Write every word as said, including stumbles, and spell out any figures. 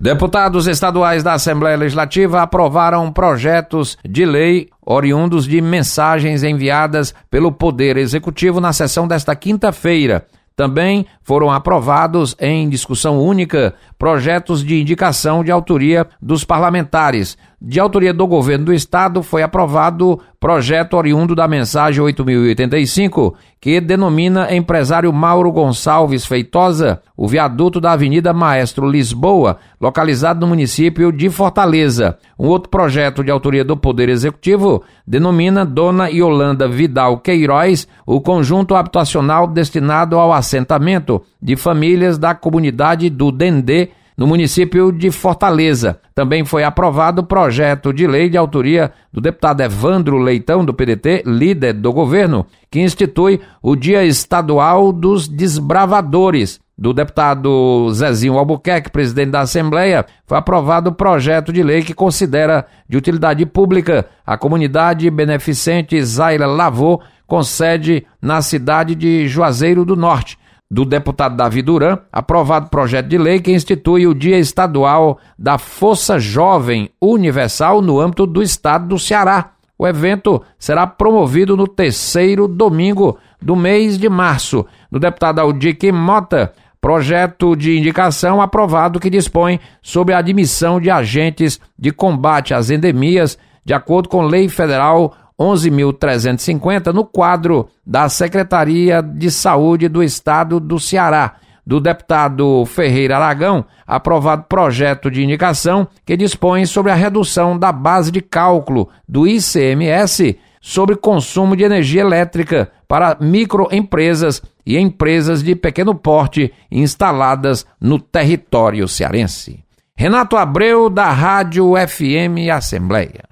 Deputados estaduais da Assembleia Legislativa aprovaram projetos de lei oriundos de mensagens enviadas pelo Poder Executivo na sessão desta quinta-feira. Também foram aprovados em discussão única projetos de indicação de autoria dos parlamentares. De autoria do governo do estado foi aprovado projeto oriundo da mensagem oito mil e oitenta e cinco, que denomina empresário Mauro Gonçalves Feitosa o viaduto da Avenida Maestro Lisboa, localizado no município de Fortaleza. Um outro projeto de autoria do Poder Executivo denomina Dona Yolanda Vidal Queiroz o conjunto habitacional destinado ao assentamento de famílias da comunidade do Dendê, no município de Fortaleza. Também foi aprovado o projeto de lei de autoria do deputado Evandro Leitão, do P D T, líder do governo, que institui o Dia Estadual dos Desbravadores. Do deputado Zezinho Albuquerque, presidente da Assembleia, foi aprovado o projeto de lei que considera de utilidade pública a comunidade beneficente Zaira Lavô, com sede na cidade de Juazeiro do Norte. Do deputado Davi Duran, aprovado projeto de lei que institui o Dia Estadual da Força Jovem Universal no âmbito do estado do Ceará. O evento será promovido no terceiro domingo do mês de março. Do deputado Aldir Mota, projeto de indicação aprovado que dispõe sobre a admissão de agentes de combate às endemias, de acordo com Lei Federal onze mil trezentos e cinquenta, no quadro da Secretaria de Saúde do Estado do Ceará. Do deputado Ferreira Aragão, aprovado projeto de indicação que dispõe sobre a redução da base de cálculo do I C M S sobre consumo de energia elétrica para microempresas e empresas de pequeno porte instaladas no território cearense. Renato Abreu, da Rádio F M Assembleia.